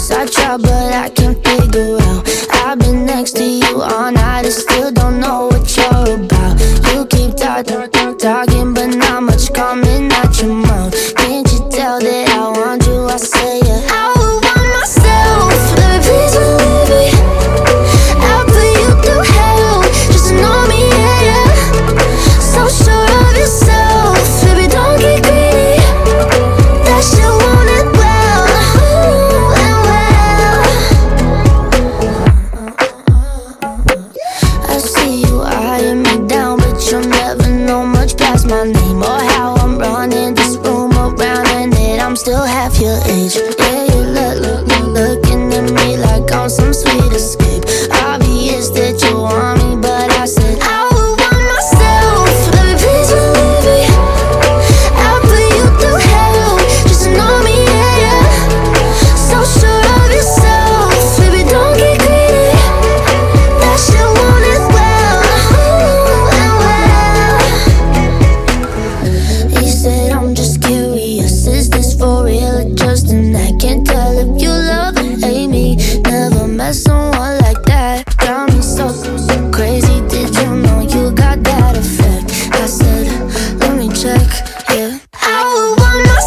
cause I try but I can't figure out. I've been next to you all night and still don't know what you're about. You keep talking but not much coming out your mouth. Can't you tell that I want you? I say yeah. I would want myself, let me please believe me. I'll put you through hell, just to know me, yeah, yeah. So sure of yourself, baby, don't get greedy. That shit want it well, and well. I see you eyeing me down, but you'll never know much past my name or how I'm running this room around, and that I'm still half your age.